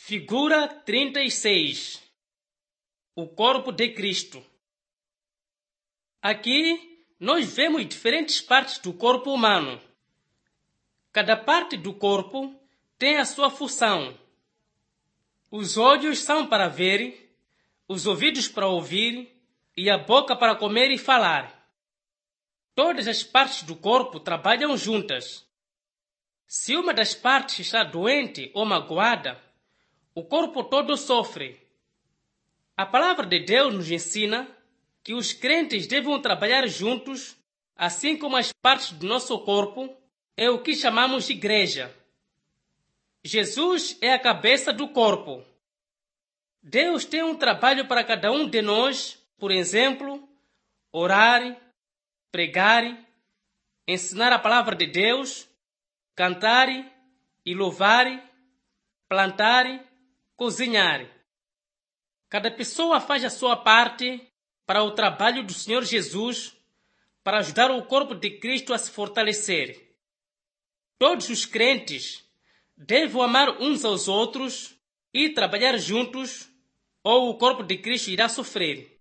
Figura 36. O corpo de Cristo. Aqui nós vemos diferentes partes do corpo humano. Cada parte do corpo tem a sua função. Os olhos são para ver, os ouvidos para ouvir e a boca para comer e falar. Todas as partes do corpo trabalham juntas. Se uma das partes está doente ou magoada, o corpo todo sofre. A palavra de Deus nos ensina que os crentes devem trabalhar juntos, assim como as partes do nosso corpo é o que chamamos de igreja. Jesus é a cabeça do corpo. Deus tem um trabalho para cada um de nós, por exemplo, orar, pregar, ensinar a palavra de Deus, cantar e louvar, plantar, cozinhar. Cada pessoa faz a sua parte para o trabalho do Senhor Jesus, para ajudar o corpo de Cristo a se fortalecer. Todos os crentes devem amar uns aos outros e trabalhar juntos, ou o corpo de Cristo irá sofrer.